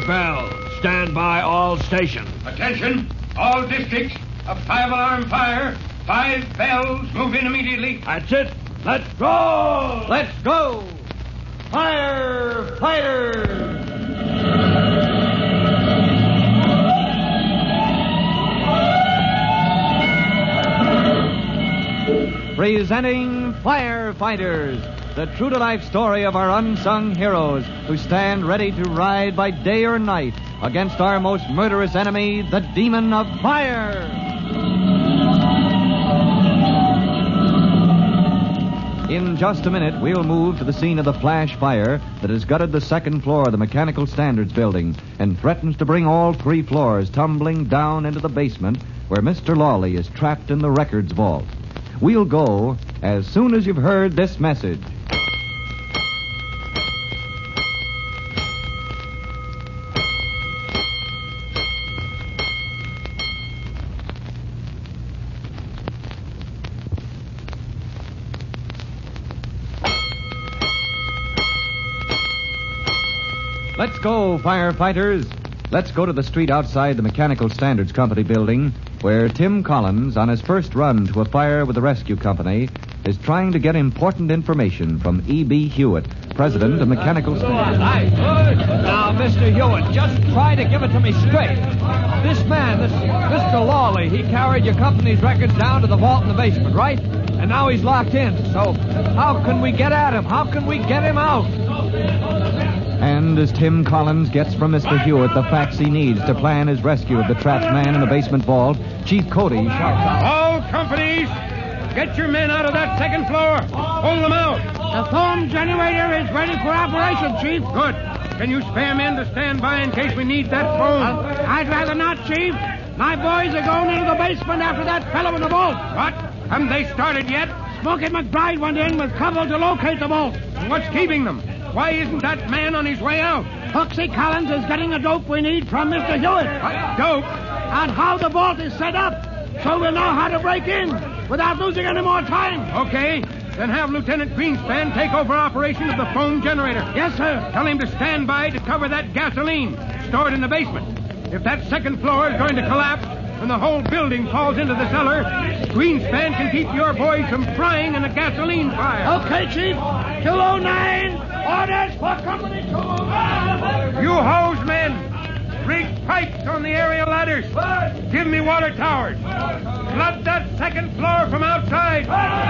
bell. Stand by all stations. Attention, all districts. A 5-alarm fire. 5 bells. Move in immediately. That's it. Let's go! Let's go! Firefighters! Presenting Firefighters, the true-to-life story of our unsung heroes who stand ready to ride by day or night against our most murderous enemy, the demon of fire. In just a minute, we'll move to the scene of the flash fire that has gutted the second floor of the Mechanical Standards building and threatens to bring all 3 floors tumbling down into the basement where Mr. Lawley is trapped in the records vault. We'll go as soon as you've heard this message. Let's go, firefighters. Let's go to the street outside the Mechanical Standards Company building, where Tim Collins, on his first run to a fire with the rescue company, is trying to get important information from E.B. Hewitt, president of Mechanical Standards. Now, Mr. Hewitt, just try to give it to me straight. This man, this Mr. Lawley, he carried your company's records down to the vault in the basement, right? And now he's locked in. So how can we get at him? How can we get him out? And as Tim Collins gets from Mr. Hewitt the facts he needs to plan his rescue of the trapped man in the basement vault, Chief Cody shouts out, All companies, get your men out of that second floor. Hold them out. The foam generator is ready for operation, Chief. Good. Can you spare men to stand by in case we need that foam? I'd rather not, Chief. My boys are going into the basement after that fellow in the vault. What? Haven't they started yet? Smokey McBride went in with cover to locate the vault. What's keeping them? Why isn't that man on his way out? Huxley Collins is getting the dope we need from Mr. Hewitt. Dope? And how the vault is set up. So we'll know how to break in without losing any more time. Okay. Then have Lieutenant Greenspan take over operation of the foam generator. Yes, sir. Tell him to stand by to cover that gasoline stored in the basement. If that second floor is going to collapse and the whole building falls into the cellar, Greenspan can keep your boys from frying in a gasoline fire. Okay, Chief. 209. Orders for Company 209. You hose men, rig pipes on the aerial ladders. Give me water towers. Flood that second floor from outside.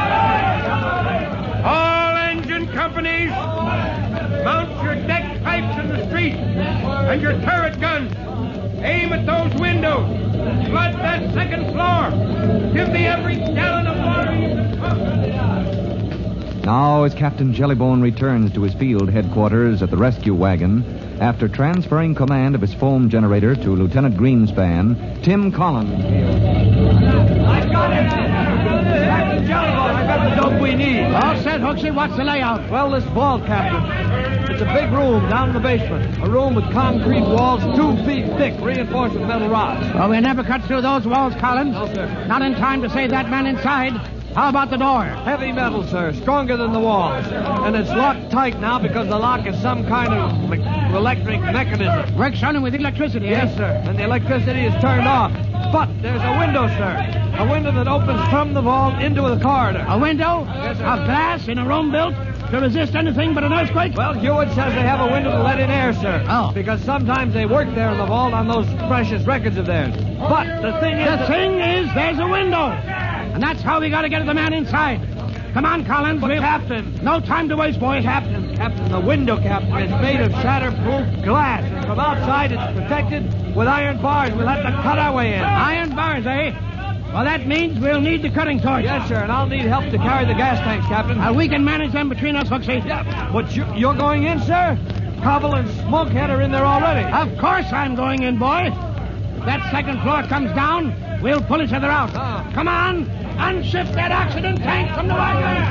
All engine companies, mount your deck pipes in the street and your turret guns. Aim at those windows. Flood that second floor. Give me every gallon of water you can pump. Now, as Captain Jellybone returns to his field headquarters at the rescue wagon, after transferring command of his foam generator to Lieutenant Greenspan, Tim Collins. I've got it! Captain Jellybone, I've got the dope we need. All set, Huxley. What's the layout? Well, this vault, Captain. It's a big room down in the basement. A room with concrete walls 2 feet thick, reinforced with metal rods. Well, we'll never cut through those walls, Collins. No, sir. Not in time to save that man inside. How about the door? Heavy metal, sir. Stronger than the walls. And it's locked tight now because the lock is some kind of electric mechanism. Works running with electricity, Yes, sir. And the electricity is turned off. But there's a window, sir. A window that opens from the vault into the corridor. A window? Yes, sir. Of glass in a room built to resist anything but an earthquake? Well, Hewitt says they have a window to let in air, sir. Oh. Because sometimes they work there in the vault on those precious records of theirs. But the thing is... The thing is, there's a window. And that's how we got to get the man inside. Come on, Collins. But, Captain... No time to waste, boys. Captain, the window, Captain, is made of shatterproof glass. And from outside, it's protected with iron bars. We'll have to cut our way in. Iron bars, eh? Well, that means we'll need the cutting torch. Yes, sir, and I'll need help to carry the gas tanks, Captain. We can manage them between us, Huxley. Yeah, but you're going in, sir? Cobble and Smokehead are in there already. Of course I'm going in, boy. If that second floor comes down, we'll pull each other out. Come on, unshift that oxygen tank from the wagon.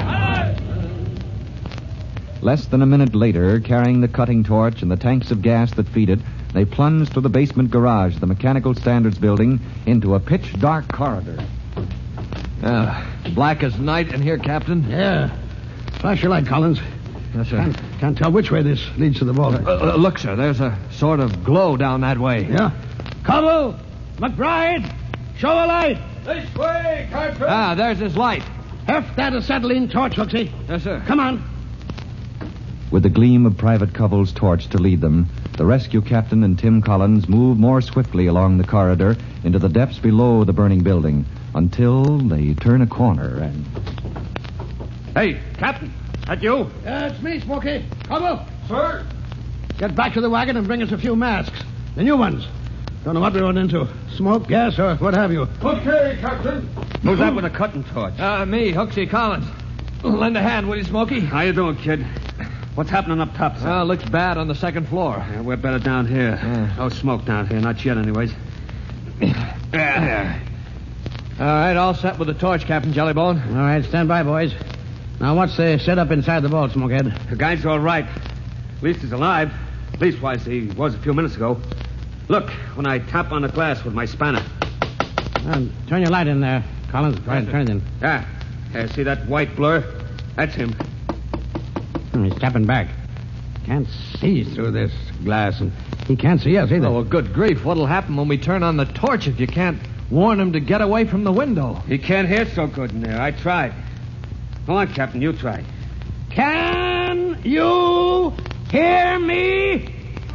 Less than a minute later, carrying the cutting torch and the tanks of gas that feed it, they plunge through the basement garage of the Mechanical Standards building into a pitch-dark corridor. Black as night in here, Captain. Yeah. Flash your light, Collins. Yes, sir. Can't tell which way this leads to the vault. Look, sir, there's a sort of glow down that way. Yeah? Cobble! McBride! Show a light! This way, Captain. Ah, there's his light. Heft that acetylene torch, Hooksy. Yes, sir. Come on. With the gleam of Private Cobble's torch to lead them, the rescue captain and Tim Collins move more swiftly along the corridor into the depths below the burning building until they turn a corner and... Hey, Captain. That you? It's me, Smoky. Cobble. Sir. Get back to the wagon and bring us a few masks. The new ones. Don't know what we run into. Smoke, gas, or what have you. Okay, Captain. Who's that with a cutting torch? Me, Hooksy Collins. Lend a hand, will you, Smokey? How you doing, kid? What's happening up top, sir? Looks bad on the second floor. Yeah, we're better down here. No smoke down here. Not yet, anyways. There. All right, all set with the torch, Captain Jellybone. All right, stand by, boys. Now, what's the setup inside the vault, Smokehead? The guy's all right. At least he's alive. Leastwise, he was a few minutes ago. Look, when I tap on the glass with my spanner. Turn your light in there, Collins. Right, turn it in. Yeah. See that white blur? That's him. He's stepping back. Can't see through this glass, and he can't see us either. Oh, well, good grief. What'll happen when we turn on the torch if you can't warn him to get away from the window? He can't hear so good in there. I tried. Go on, Captain. You try. Can you hear me?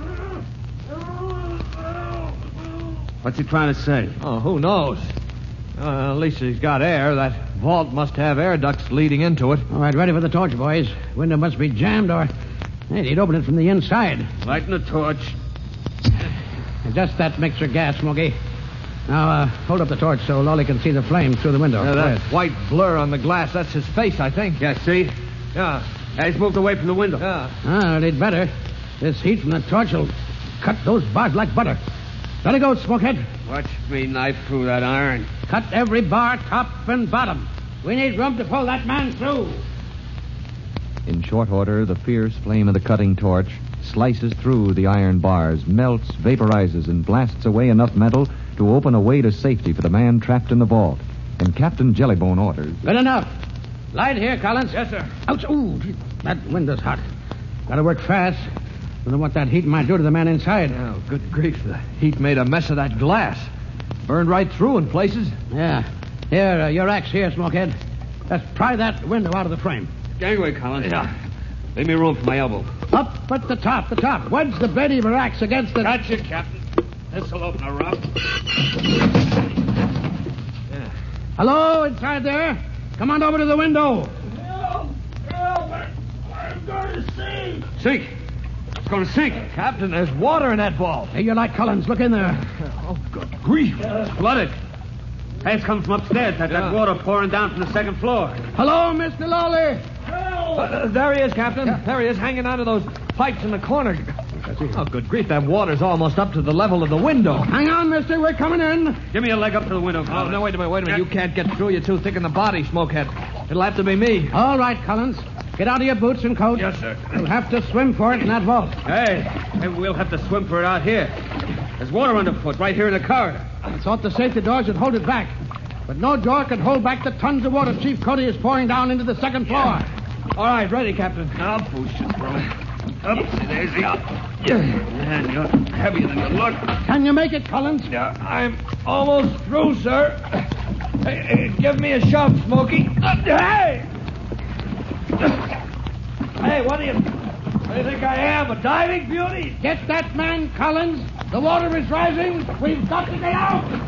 What's he trying to say? Oh, who knows? At least he's got air. That vault must have air ducts leading into it. All right, ready for the torch, boys. Window must be jammed, or he'd open it from the inside. Lighting the torch. Just that mixer gas, Smokey. Now, hold up the torch so Lolly can see the flames through the window. That white blur on the glass, that's his face, I think. Yeah, see? Yeah. He's moved away from the window. Yeah. They'd better. This heat from the torch will cut those bars like butter. Let it go, Smokehead. Watch me knife through that iron. Cut every bar, top and bottom. We need room to pull that man through. In short order, the fierce flame of the cutting torch slices through the iron bars, melts, vaporizes, and blasts away enough metal to open a way to safety for the man trapped in the vault. And Captain Jellybone orders... Good enough. Light here, Collins. Yes, sir. Ouch. Ooh, that window's hot. Gotta work fast. Don't know what that heat might do to the man inside. Oh, good grief. The heat made a mess of that glass. Burned right through in places. Yeah. Here, your axe here, Smokehead. Let's pry that window out of the frame. Gangway, Collins. Yeah. Leave me room for my elbow. Up at the top, Wedge the blade of your axe against the... Gotcha, Captain. This'll open her up. Yeah. Hello, inside there. Come on over to the window. I'm going to sink. Sink? It's going to sink. Captain, there's water in that vault. Hey, you like Collins. Look in there. Oh, good grief. It's flooded. Hey, it's coming from upstairs. That water pouring down from the second floor. Hello, Mr. Lawley. There he is, Captain. Yeah. There he is, hanging onto those pipes in the corner. Oh, good grief. That water's almost up to the level of the window. Hang on, mister. We're coming in. Give me a leg up to the window, Collins. Oh, no, wait a minute. You can't get through. You're too thick in the body, Smokehead. It'll have to be me. All right, Collins. Get out of your boots and coat. Yes, sir. You'll have to swim for it in that vault. Hey, maybe we'll have to swim for it out here. There's water underfoot right here in the corridor. I thought the safety doors would hold it back. But no door could hold back the tons of water Chief Cody is pouring down into the second floor. Yeah. All right, ready, Captain. I'll push you through it. Up, Daisy, up. Man, you're heavier than you look. Can you make it, Collins? Yeah, I'm almost through, sir. Hey, give me a shove, Smokey. Hey! Hey, what do you think I am, a diving beauty? Get that man, Collins. The water is rising. We've got to get out.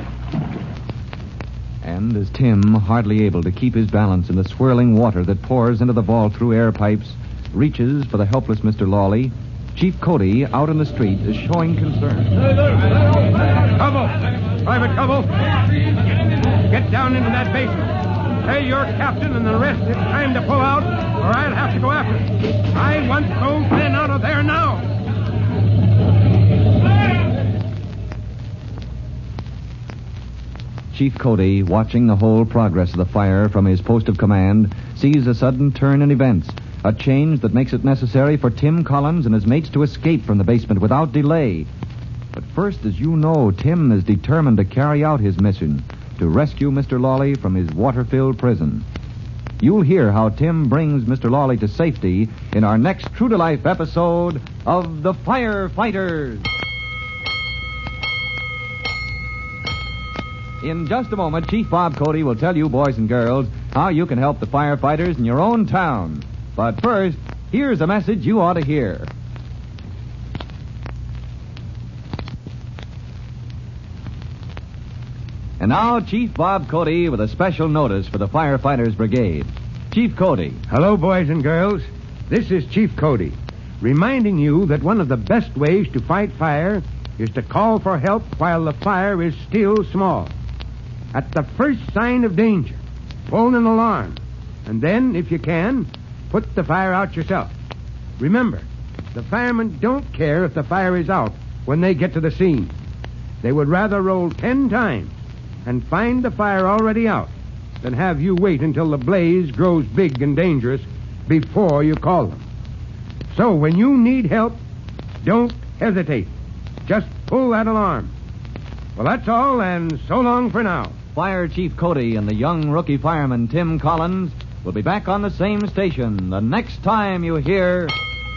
And as Tim, hardly able to keep his balance in the swirling water that pours into the vault through air pipes, reaches for the helpless Mr. Lawley, Chief Cody, out in the street, is showing concern. Cobble! Private Cobble! Get down into that basement. Hey, you're captain, and the rest, it's time to pull out, or I'll have to go after it. I want those men out of there now. Chief Cody, watching the whole progress of the fire from his post of command, sees a sudden turn in events, a change that makes it necessary for Tim Collins and his mates to escape from the basement without delay. But first, as you know, Tim is determined to carry out his mission, to rescue Mr. Lawley from his water-filled prison. You'll hear how Tim brings Mr. Lawley to safety in our next true-to-life episode of The Firefighters. In just a moment, Chief Bob Cody will tell you, boys and girls, how you can help the firefighters in your own town. But first, here's a message you ought to hear. And now, Chief Bob Cody with a special notice for the Firefighters Brigade. Chief Cody. Hello, boys and girls. This is Chief Cody, reminding you that one of the best ways to fight fire is to call for help while the fire is still small. At the first sign of danger, pull an alarm, and then, if you can, put the fire out yourself. Remember, the firemen don't care if the fire is out when they get to the scene. They would rather roll 10 times and find the fire already out than have you wait until the blaze grows big and dangerous before you call them. So when you need help, don't hesitate. Just pull that alarm. Well, that's all, and so long for now. Fire Chief Cody and the young rookie fireman Tim Collins will be back on the same station the next time you hear...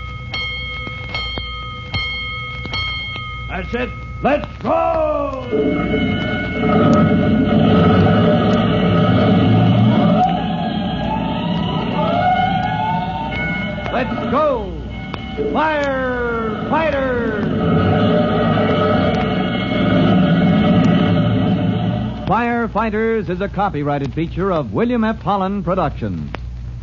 That's it. Let's go! Let's go! Firefighters! Firefighters is a copyrighted feature of William F. Holland Productions.